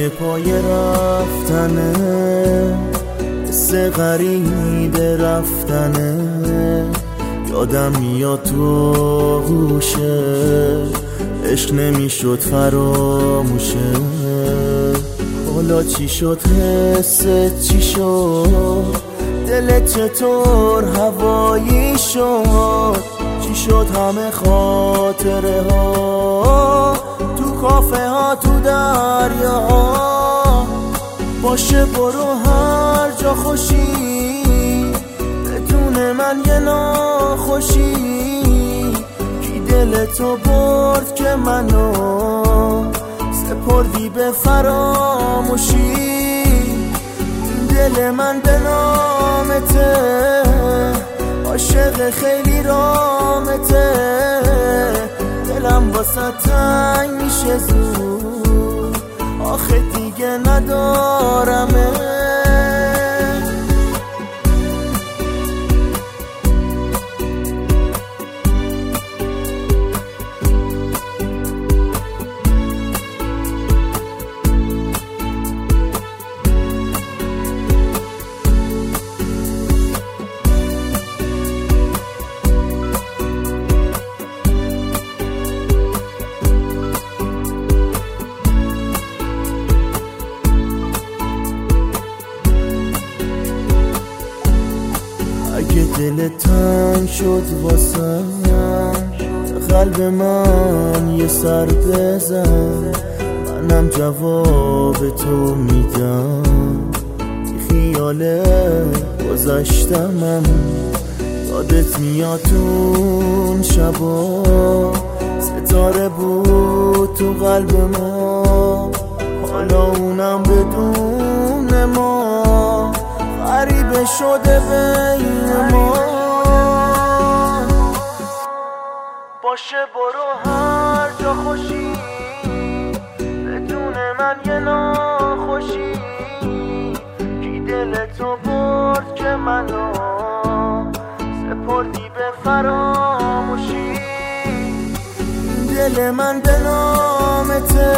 که پای رفتنه، حس غریب رفتنه. یادم میاد تو گوشه عشق نمیشد فراموشه. حالا چی شد حست چی شد، دلت چطور هوایی شد؟ چی شد همه خاطره ها تو کافه ها تو دریا ها؟ باشه برو هر جا خوشی، بدون من یه ناخوشی. کی دلتو برد که منو سپردی به فراموشی؟ دل من به نامته، عاشق خیلی رامته. دلم واسه تنگ میشه زود، آخه دیگه ندارمه. اگه دل تنگ شد واسم، قلب من یه سر بزن. منم جواب تو میدم، بی خیال گذشتمم. یادت میاد اون شبا، ستاره بود تو قلب ما. حالا اونم بدون ما، غریبه شده بین ما. باشه برو هر جا خوشی، بدون من یه ناخوشی. کی دلتو برد که منو سپردی به فراموشی؟ دل من به نامته،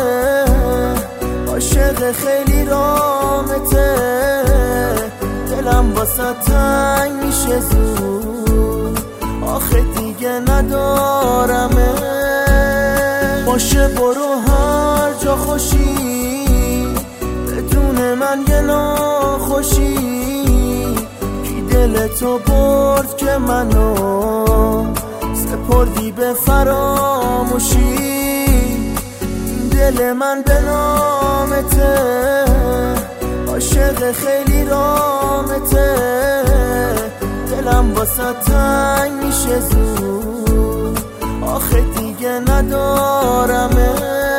عاشق خیلی رامته. دلم واسه تنگ میشه زود، آخه دیگه ندارمه. باشه برو هر جا خوشی، بدون من یه ناخوشی. کی دلتو برد که منو سپردی به فراموشی؟ دل من به نامته، عاشق خیلی رامته. دلم واسه تنگ میشه زود، آخه دیگه ندارمه.